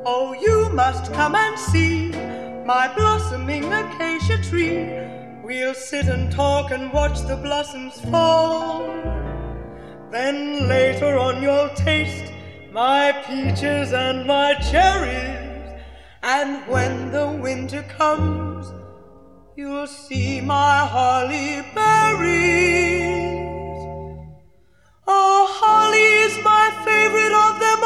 Oh, you must come and see my blossoming acacia tree. We'll sit and talk and watch the blossoms fall. Then later on you'll taste my peaches and my cherries. And when the winter comes, you'll see my holly berries. Oh, holly is my favorite of them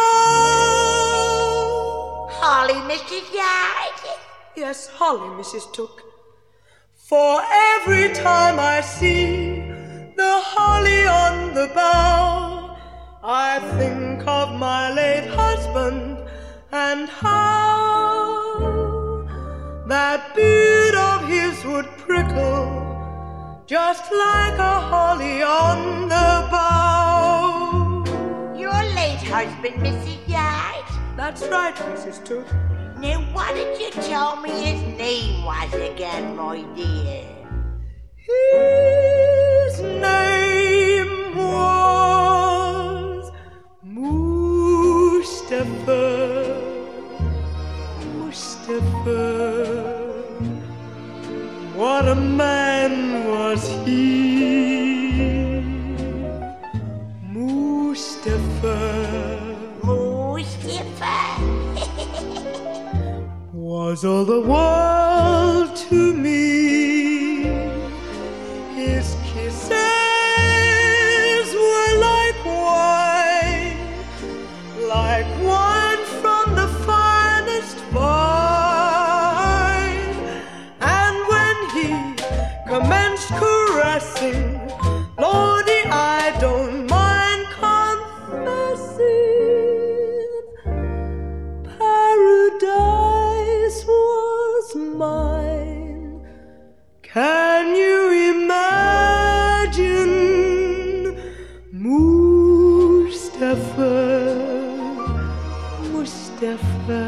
all. Holly, Mrs. Yard? Yes, holly, Mrs. Took. For every time I see the holly on the bough, I think of my late husband and how that beard of his would prickle just like a holly on the bough. Your late husband, Mrs. Yard? That's right, Mrs. Took. Now, what did you tell me his name was again, my dear? His name was Mustafa. What a man was he, Mustafa. Was all the world to me. His kisses were like wine from the finest vine. And when he commenced caressing, Lordy, I don't mind confessing, paradise was mine. Can you imagine Mustafa,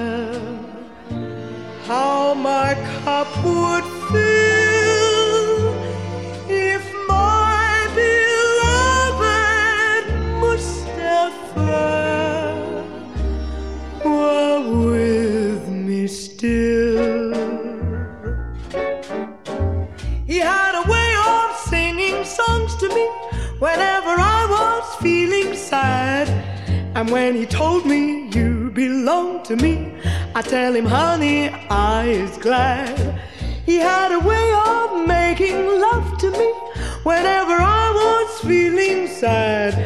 how my cup would fill if my beloved Mustafa were with me still. He had a way of singing songs to me whenever I was feeling sad. And when he told me you belong to me, I tell him, honey, I is glad. He had a way of making love to me whenever I was feeling sad.